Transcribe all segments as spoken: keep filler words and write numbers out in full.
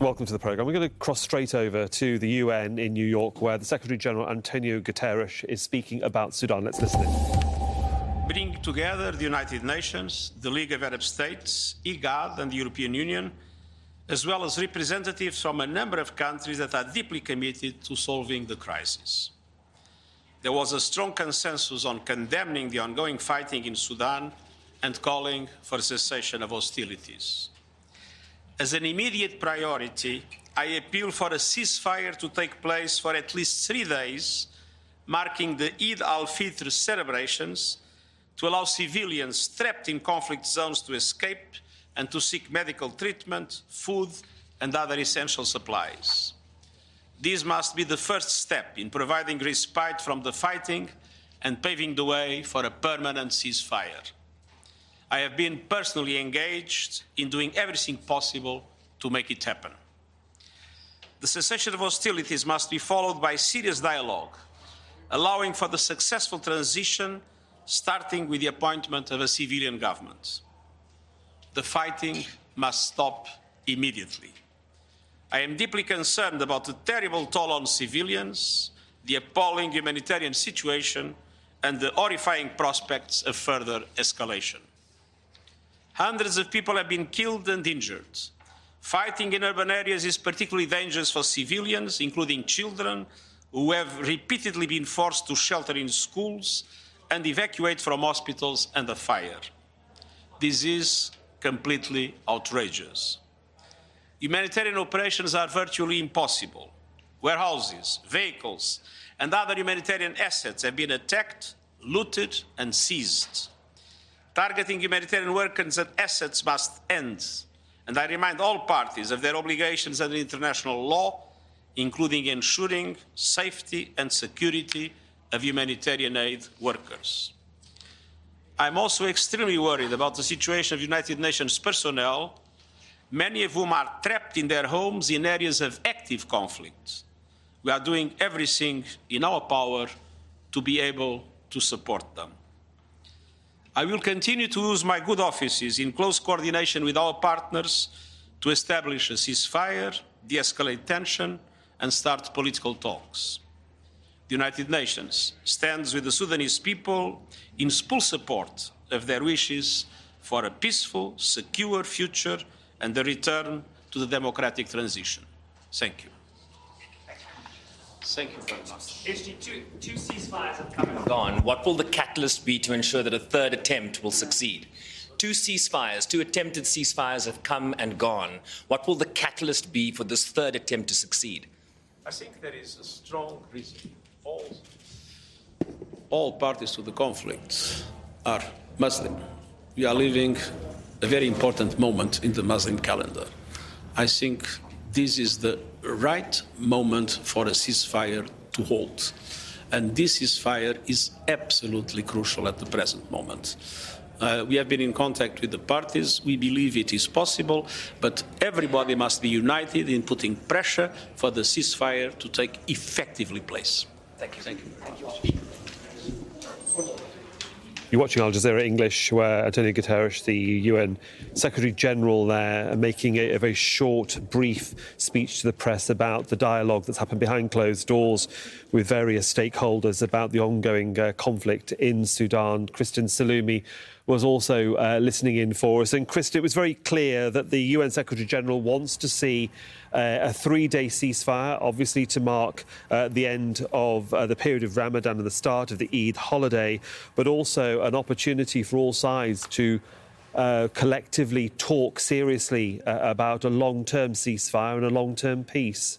Welcome to the programme. We're going to cross straight over to the U N in New York, where the Secretary-General Antonio Guterres is speaking about Sudan. Let's listen in. Bring together the United Nations, the League of Arab States, IGAD and the European Union, as well as representatives from a number of countries that are deeply committed to solving the crisis. There was a strong consensus on condemning the ongoing fighting in Sudan and calling for a cessation of hostilities. As an immediate priority, I appeal for a ceasefire to take place for at least three days, marking the Eid al-Fitr celebrations, to allow civilians trapped in conflict zones to escape and to seek medical treatment, food, and other essential supplies. This must be the first step in providing respite from the fighting and paving the way for a permanent ceasefire. I have been personally engaged in doing everything possible to make it happen. The cessation of hostilities must be followed by serious dialogue, allowing for the successful transition, starting with the appointment of a civilian government. The fighting must stop immediately. I am deeply concerned about the terrible toll on civilians, the appalling humanitarian situation, and the horrifying prospects of further escalation. Hundreds of people have been killed and injured. Fighting in urban areas is particularly dangerous for civilians, including children, who have repeatedly been forced to shelter in schools and evacuate from hospitals under fire. This is completely outrageous. Humanitarian operations are virtually impossible. Warehouses, vehicles, and other humanitarian assets have been attacked, looted, and seized. Targeting humanitarian workers and assets must end, and I remind all parties of their obligations under international law, including ensuring safety and security of humanitarian aid workers. I'm also extremely worried about the situation of United Nations personnel, many of whom are trapped in their homes in areas of active conflict. We are doing everything in our power to be able to support them. I will continue to use my good offices in close coordination with our partners to establish a ceasefire, de-escalate tension, and start political talks. The United Nations stands with the Sudanese people in full support of their wishes for a peaceful, secure future and the return to the democratic transition. Thank you. Thank you very much. Two, two ceasefires have come and gone. What will the catalyst be to ensure that a third attempt will succeed? Two ceasefires, two attempted ceasefires have come and gone. What will the catalyst be for this third attempt to succeed? I think there is a strong reason. All, all parties to the conflict are Muslim. We are living a very important moment in the Muslim calendar. I think this is the right moment for a ceasefire to hold. And this ceasefire is absolutely crucial at the present moment. Uh, we have been in contact with the parties. We believe it is possible, but everybody must be united in putting pressure for the ceasefire to take effectively place. Thank you. Thank you very much. You're watching Al Jazeera English, where Antonio Guterres, the U N Secretary-General there, making a, a very short, brief speech to the press about the dialogue that's happened behind closed doors with various stakeholders about the ongoing uh, conflict in Sudan. Kristen Salumi was also uh, listening in for us. And, Kristen, it was very clear that the U N Secretary-General wants to see uh, a three-day ceasefire, obviously to mark uh, the end of uh, the period of Ramadan and the start of the Eid holiday, but also an opportunity for all sides to uh, collectively talk seriously uh, about a long-term ceasefire and a long-term peace.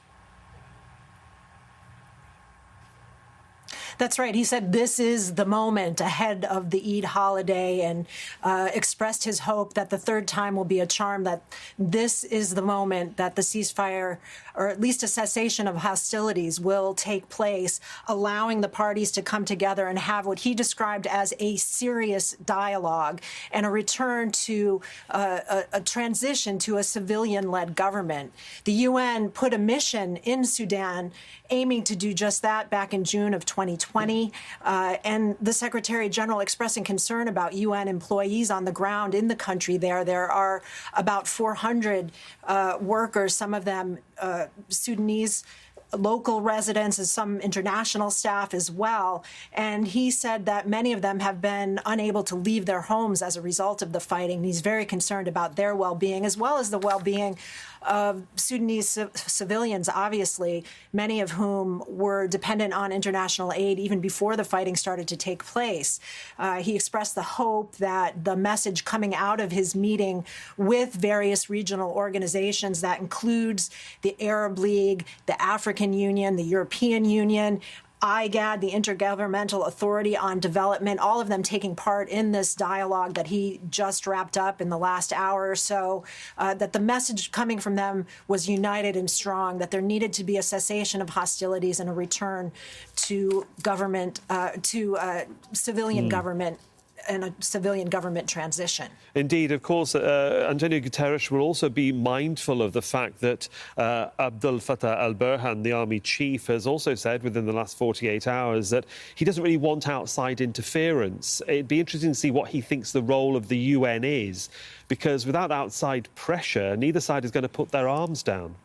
That's right. He said this is the moment ahead of the Eid holiday and uh, expressed his hope that the third time will be a charm, that this is the moment that the ceasefire, or at least a cessation of hostilities, will take place, allowing the parties to come together and have what he described as a serious dialogue and a return to uh, a, a transition to a civilian-led government. The U N put a mission in Sudan aiming to do just that back in June of twenty twenty, uh, and the Secretary General expressing concern about U N employees on the ground in the country there. There are about four hundred uh, workers, some of them uh, Sudanese local residents and some international staff as well. And he said that many of them have been unable to leave their homes as a result of the fighting. He's very concerned about their well-being, as well as the well-being of Sudanese c- civilians, obviously, many of whom were dependent on international aid even before the fighting started to take place. Uh, he expressed the hope that the message coming out of his meeting with various regional organizations, that includes the Arab League, the African Union, the European Union, I G A D, the Intergovernmental Authority on Development, all of them taking part in this dialogue that he just wrapped up in the last hour or so, uh, that the message coming from them was united and strong, that there needed to be a cessation of hostilities and a return to government, uh, to uh, civilian mm. government and a civilian government transition. Indeed, of course, uh, Antonio Guterres will also be mindful of the fact that uh, Abdel Fattah al-Burhan, the army chief, has also said within the last forty-eight hours that he doesn't really want outside interference. It'd be interesting to see what he thinks the role of the U N is, because without outside pressure, neither side is going to put their arms down.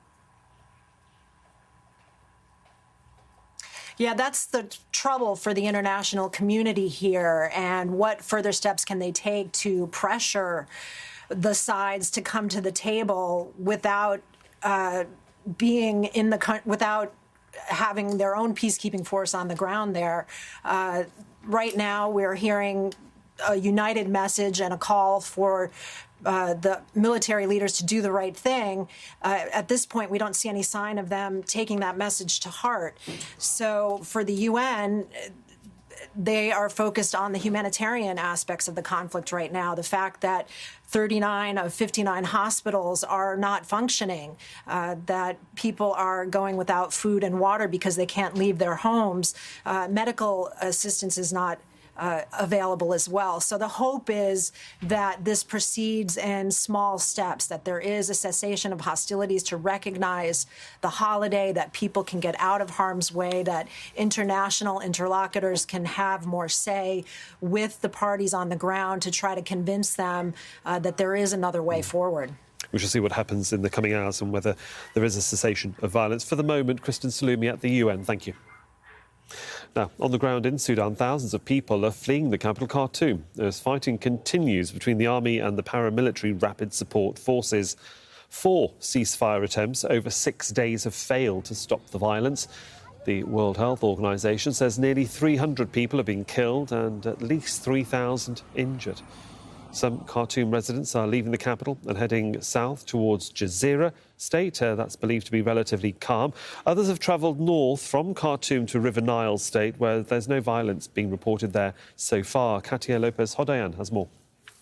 Yeah, that's the trouble for the international community here. And what further steps can they take to pressure the sides to come to the table without uh, being in the without having their own peacekeeping force on the ground there? Uh, right now, we're hearing a united message and a call for Uh, the military leaders to do the right thing. Uh, at this point, we don't see any sign of them taking that message to heart. So for the U N, they are focused on the humanitarian aspects of the conflict right now. The fact that thirty-nine of fifty-nine hospitals are not functioning, uh, that people are going without food and water because they can't leave their homes. Uh, medical assistance is not Uh, available as well. So the hope is that this proceeds in small steps, that there is a cessation of hostilities to recognize the holiday, that people can get out of harm's way, that international interlocutors can have more say with the parties on the ground to try to convince them uh, that there is another way forward. We shall see what happens in the coming hours and whether there is a cessation of violence. For the moment, Kristen Salumi at the U N. Thank you. Now, on the ground in Sudan, thousands of people are fleeing the capital, Khartoum, as fighting continues between the army and the paramilitary rapid support forces. Four ceasefire attempts over six days have failed to stop the violence. The World Health Organization says nearly three hundred people have been killed and at least three thousand injured. Some Khartoum residents are leaving the capital and heading south towards Jazeera state. Uh, that's believed to be relatively calm. Others have travelled north from Khartoum to River Nile state, where there's no violence being reported there so far. Katia Lopez-Hodayan has more.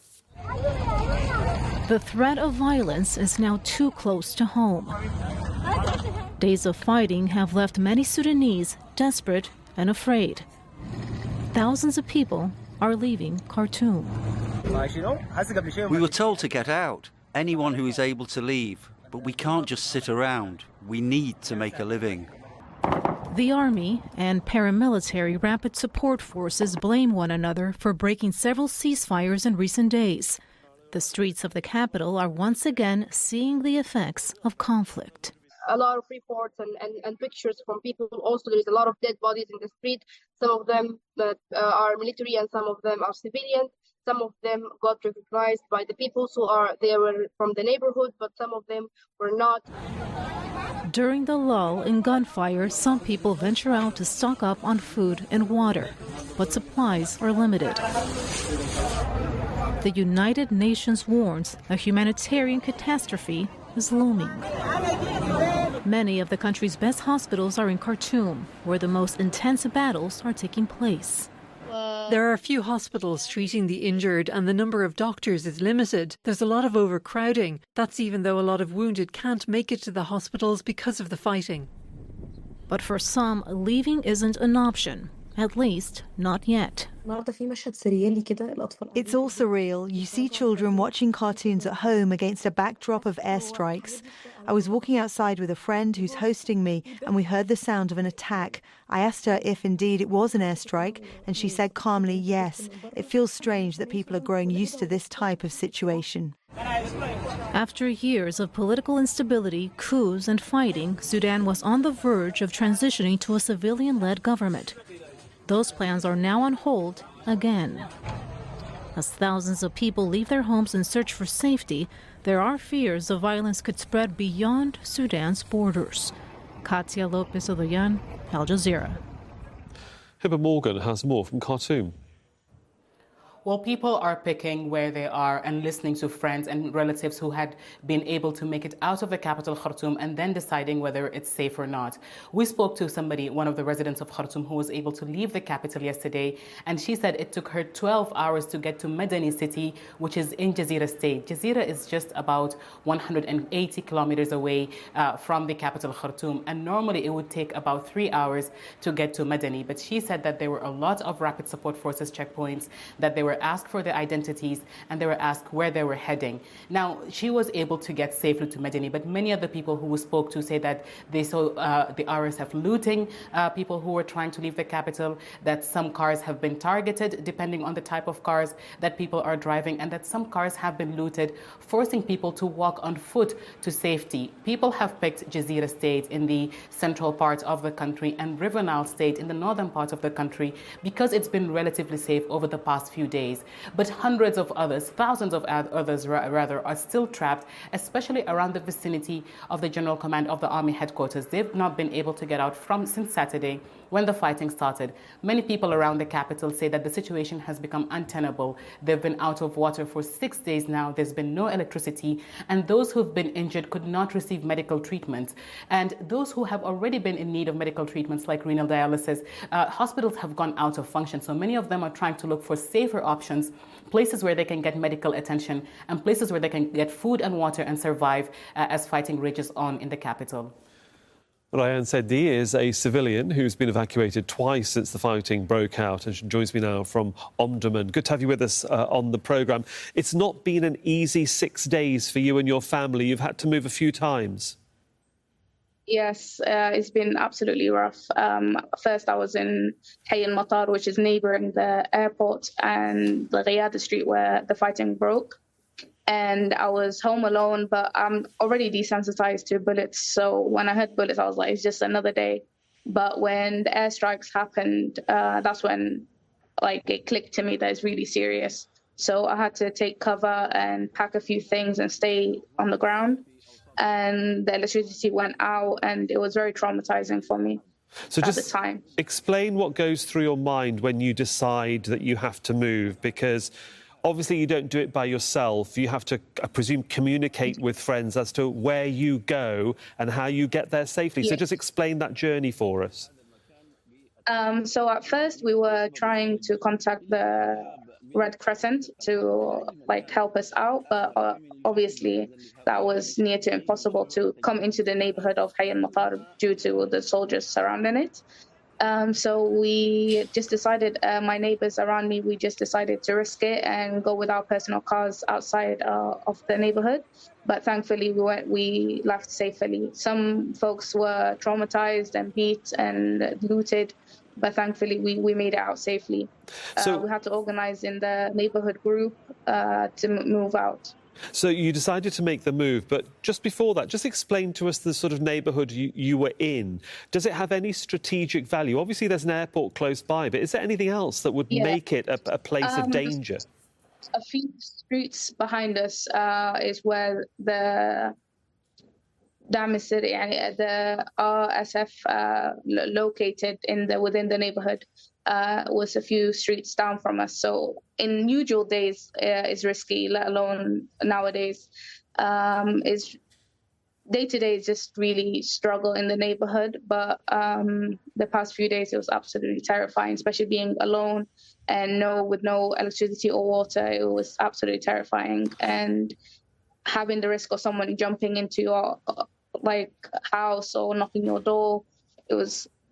The threat of violence is now too close to home. Days of fighting have left many Sudanese desperate and afraid. Thousands of people are leaving Khartoum. We were told to get out, anyone who is able to leave, but we can't just sit around. We need to make a living. The army and paramilitary rapid support forces blame one another for breaking several ceasefires in recent days. The streets of the capital are once again seeing the effects of conflict. A lot of reports and, and, and pictures from people. Also, there is a lot of dead bodies in the street. Some of them that uh, are military and some of them are civilians. Some of them got recognized by the people who are they were from the neighborhood, but some of them were not. During the lull in gunfire, some people venture out to stock up on food and water, but supplies are limited. The United Nations warns a humanitarian catastrophe is looming. Many of the country's best hospitals are in Khartoum, where the most intense battles are taking place. There are few hospitals treating the injured and the number of doctors is limited. There's a lot of overcrowding. That's even though a lot of wounded can't make it to the hospitals because of the fighting. But for some, leaving isn't an option, at least not yet. It's all surreal. You see children watching cartoons at home against a backdrop of airstrikes. I was walking outside with a friend who's hosting me, and we heard the sound of an attack. I asked her if indeed it was an airstrike, and she said calmly, yes. It feels strange that people are growing used to this type of situation. After years of political instability, coups and fighting, Sudan was on the verge of transitioning to a civilian-led government. Those plans are now on hold again. As thousands of people leave their homes in search for safety, there are fears the violence could spread beyond Sudan's borders. Katia Lopez-Odoyan, Al Jazeera. Hiba Morgan has more from Khartoum. Well, people are picking where they are and listening to friends and relatives who had been able to make it out of the capital, Khartoum, and then deciding whether it's safe or not. We spoke to somebody, one of the residents of Khartoum, who was able to leave the capital yesterday, and she said it took her twelve hours to get to Madani city, which is in Jazeera state. Jazeera is just about one hundred eighty kilometers away uh, from the capital, Khartoum, and normally it would take about three hours to get to Madani. But she said that there were a lot of rapid support forces checkpoints, that they were asked for their identities, and they were asked where they were heading. Now, she was able to get safely to Madani, but many of the people who we spoke to say that they saw uh, the R S F looting uh, people who were trying to leave the capital, that some cars have been targeted depending on the type of cars that people are driving, and that some cars have been looted, forcing people to walk on foot to safety. People have picked Jazeera state in the central part of the country and River Nile state in the northern part of the country because it's been relatively safe over the past few days. But hundreds of others, thousands of others rather, are still trapped, especially around the vicinity of the General Command of the Army headquarters. They've not been able to get out from since Saturday when the fighting started. Many people around the capital say that the situation has become untenable. They've been out of water for six days now. There's been no electricity, and those who've been injured could not receive medical treatment. And those who have already been in need of medical treatments like renal dialysis, uh, hospitals have gone out of function. So many of them are trying to look for safer options, places where they can get medical attention, and places where they can get food and water and survive uh, as fighting rages on in the capital. Ryan Sedi is a civilian who's been evacuated twice since the fighting broke out, and she joins me now from Omdurman. Good to have you with us uh, on the programme. It's not been an easy six days for you and your family. You've had to move a few times. Yes, uh, it's been absolutely rough. Um, first, I was in Hay al-Matar, which is neighbouring the airport, and the Riyadh street where the fighting broke. And I was home alone, but I'm already desensitized to bullets. So when I heard bullets, I was like, it's just another day. But when the airstrikes happened, uh, that's when like it clicked to me that it's really serious. So I had to take cover and pack a few things and stay on the ground. And the electricity went out, and it was very traumatizing for me so at just the time. Explain what goes through your mind when you decide that you have to move, because obviously you don't do it by yourself. You have to, I presume, communicate with friends as to where you go and how you get there safely. Yes. So just explain that journey for us. Um, so at first we were trying to contact the Red Crescent to like help us out, but uh, obviously that was near to impossible to come into the neighborhood of Hay al-Matar due to the soldiers surrounding it. Um, so we just decided, uh, my neighbors around me, we just decided to risk it and go with our personal cars outside uh, of the neighborhood. But thankfully, we went, we left safely. Some folks were traumatized and beat and looted, but thankfully, we, we made it out safely. So uh, we had to organize in the neighborhood group uh, to move out. So you decided to make the move, but just before that, just explain to us the sort of neighbourhood you, you were in. Does it have any strategic value? Obviously, there's an airport close by, but is there anything else that would yeah. make it a, a place um, of danger? A few streets behind us uh, is where the the R S F uh, located in the within the neighborhood uh, was a few streets down from us. So in usual days, uh, it's risky, let alone nowadays. Um, is day to day just really struggle in the neighborhood. But um, the past few days, it was absolutely terrifying, especially being alone and no with no electricity or water. It was absolutely terrifying, and having the risk of someone jumping into your like house or knocking your door, it was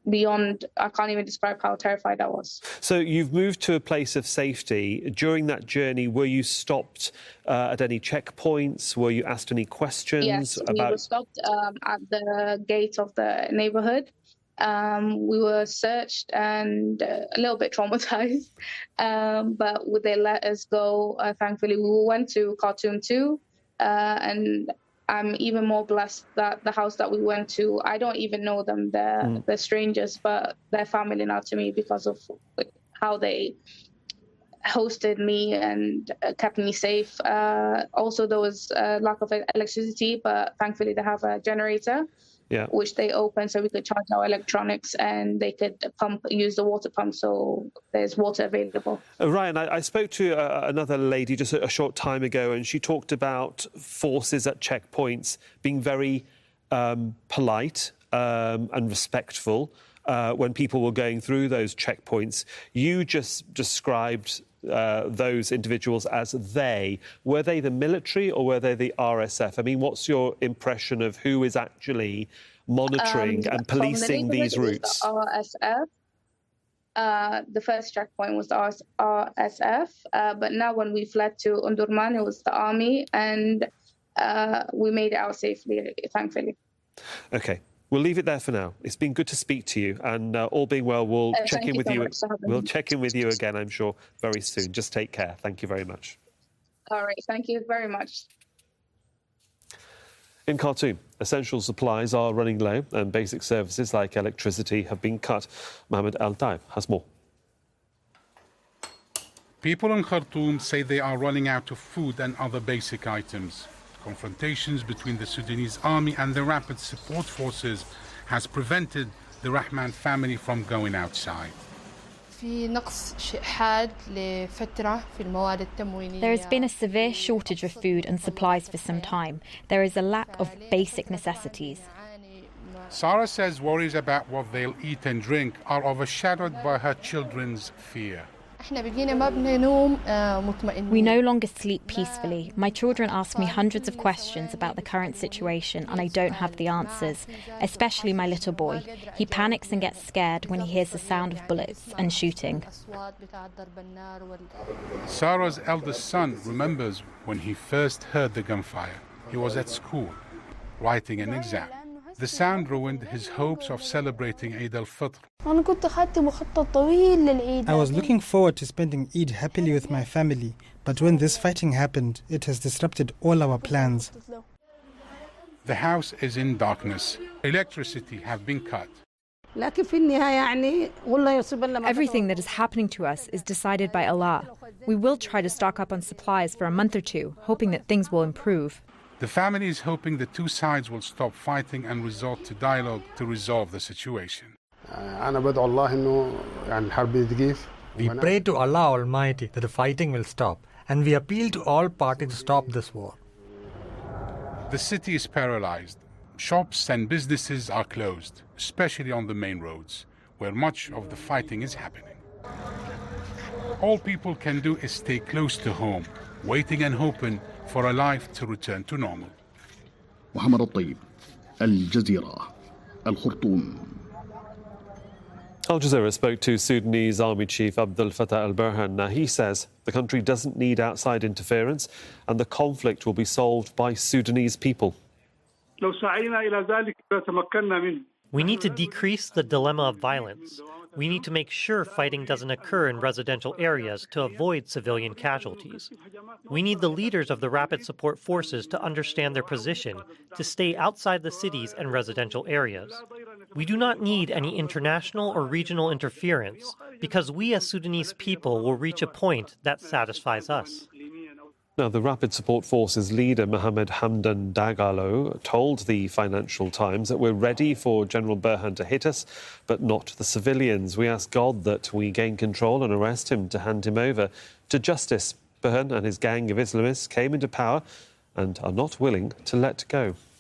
beyond, I can't even describe how terrified I was. So you've moved to a place of safety. During that journey, were you stopped uh, at any checkpoints? Were you asked any questions? Yes, about... we were stopped um, at the gate of the neighborhood. Um, we were searched and uh, a little bit traumatized, um, but they let us go. Uh, thankfully, we went to Khartoum too, uh, and I'm even more blessed that the house that we went to, I don't even know them. They're, mm. they're strangers, but they're family now to me because of how they hosted me and uh, kept me safe. Uh, also, there was a lack of electricity, but thankfully they have a generator, yeah. which they opened so we could charge our electronics, and they could pump, use the water pump, so there's water available. Uh, Ryan, I, I spoke to uh, another lady just a, a short time ago, and she talked about forces at checkpoints being very um, polite um, and respectful uh, when people were going through those checkpoints. You just described uh, those individuals as they. Were they the military or were they the R S F? I mean, what's your impression of who is actually monitoring um, and policing the these routes? The R S F. Uh, the first checkpoint was the R S F, uh, but now when we fled to Omdurman, it was the army, and uh, we made it out safely, thankfully. OK. We'll leave it there for now. It's been good to speak to you, and uh, all being well, we'll uh, check in with you. you. We'll check in with you again, I'm sure, very soon. Just take care. Thank you very much. All right. Thank you very much. In Khartoum, essential supplies are running low, and basic services like electricity have been cut. Mohammed Al-Taib has more. People in Khartoum say they are running out of food and other basic items. Confrontations between the Sudanese army and the rapid support forces has prevented the Rahman family from going outside. There has been a severe shortage of food and supplies for some time. There is a lack of basic necessities. Sarah says worries about what they'll eat and drink are overshadowed by her children's fear. We no longer sleep peacefully. My children ask me hundreds of questions about the current situation, and I don't have the answers, especially my little boy. He panics and gets scared when he hears the sound of bullets and shooting. Sarah's eldest son remembers when he first heard the gunfire. He was at school, writing an exam. The sound ruined his hopes of celebrating Eid al-Fitr. I was looking forward to spending Eid happily with my family, but when this fighting happened, it has disrupted all our plans. The house is in darkness. Electricity have been cut. Everything that is happening to us is decided by Allah. We will try to stock up on supplies for a month or two, hoping that things will improve. The family is hoping the two sides will stop fighting and resort to dialogue to resolve the situation. We pray to Allah Almighty that the fighting will stop, and we appeal to all parties to stop this war. The city is paralyzed. Shops and businesses are closed, especially on the main roads, where much of the fighting is happening. All people can do is stay close to home, waiting and hoping for a life to return to normal. محمد الطيب, الجزيرة, الخرطوم. Al Jazeera spoke to Sudanese Army Chief Abdel Fattah al-Burhan. Now, he says the country doesn't need outside interference and the conflict will be solved by Sudanese people. We need to decrease the dilemma of violence. We need to make sure fighting doesn't occur in residential areas to avoid civilian casualties. We need the leaders of the Rapid Support Forces to understand their position, to stay outside the cities and residential areas. We do not need any international or regional interference, because we as Sudanese people will reach a point that satisfies us. Now, the Rapid Support Forces leader, Mohammed Hamdan Dagalo, told the Financial Times that we're ready for General Burhan to hit us, but not the civilians. We ask God that we gain control and arrest him to hand him over to justice. Burhan and his gang of Islamists came into power and are not willing to let go.